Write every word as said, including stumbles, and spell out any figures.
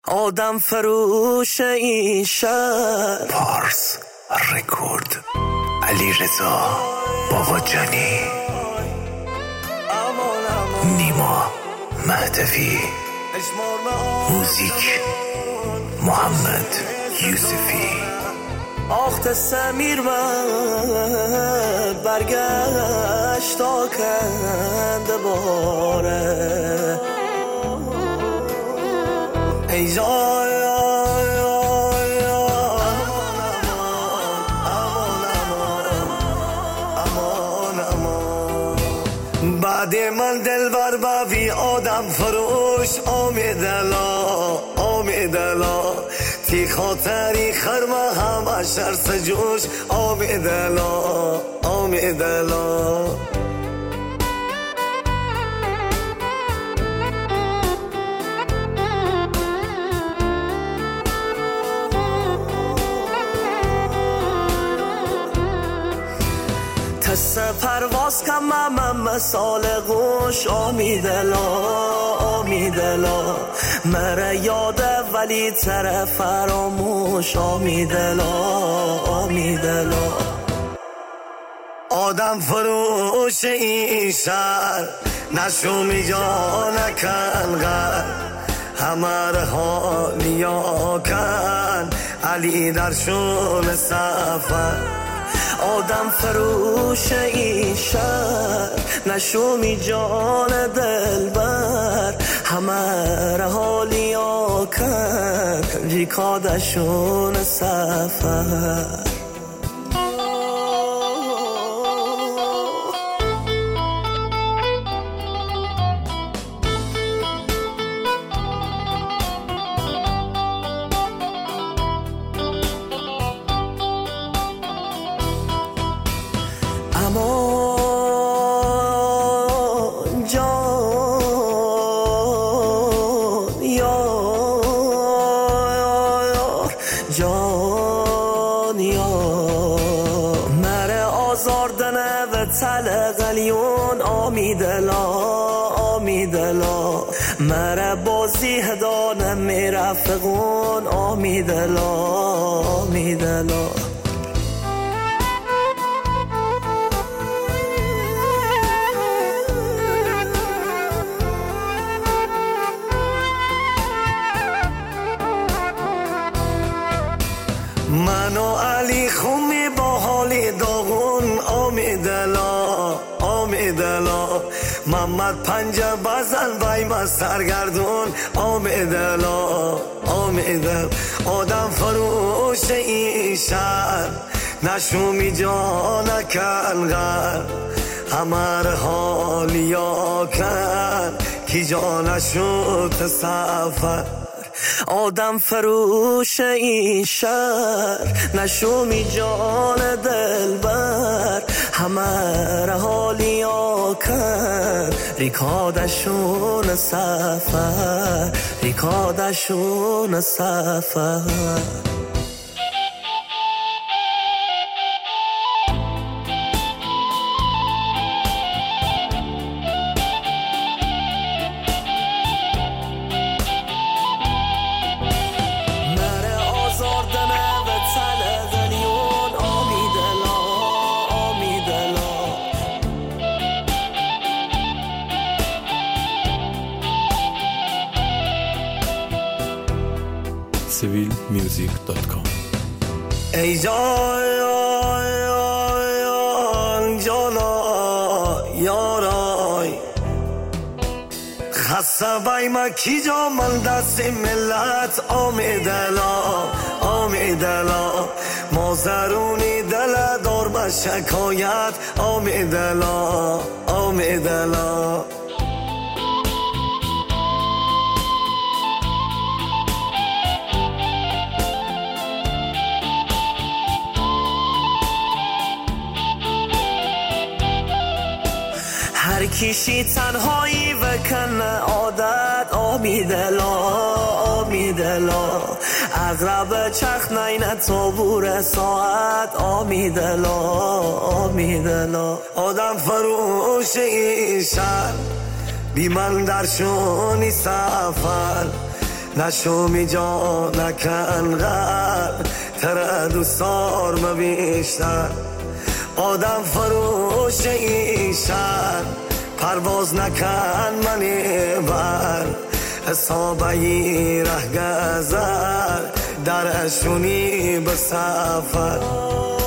آدم فروش این شهر. پارس رکورد، علی رضا باباجانی، نیما مهدوی، موزیک محمد یوسفی. آخت سمیر من برگشت آکنده باره. ای جای بعد من دلبر بابی آدم فروش آمیدلا آمیدلا تی خاطری خرمه همه شرس جوش آمیدلا آمیدلا. تست پرواز کم من مثال گوش آمیدلا آمیدلا مره یاده ولی تره فراموش آمیدلا آمیدلا. آدم فروش این شهر نشو می جا نکن غر همه حالیا کن علی در شون سفر. آدم فروش این شهر نشومی جان دلبر همه رهالی آکن ریکادشون سفر. امان جان یار جان یار مره آزاردنه و تل غلیون آمیدلا آمیدلا مره بازی هدانه میرفقون آمیدلا آمیدلا. من و علی خومی با حالی داغون آمیدلا آمیدلا محمد پنجه بزن بایم سرگردون آمیدلا آمیدلا. آدم فروش این شهر نشومی جا نکن غر همه حالی کن کی جا نشد سفر. آدم فروش این شهر نشومی جان دلبر همه رهالی آکن ریکادشون سفر ریکادشون سفر. سیویل میوزیک دات کام. ای جان جانا یارای خسته بایم کی جا من دست ملت آمیدلا آمیدلا مازرونی دل دار به شکایت آمیدلا آمیدلا. هر کیشی تنهایی وکن عادت آمیدلا آمیدلا اغرب چخ نین تابور ساعت آمیدلا آمیدلا. آدم فروش این شهر بی من در شونی سفر نشو می جا نکن غر تره دوستار مبیشتر آدم فروش ایشن پرواز نکن منی بر حسابی ره گذر درشونی به سفر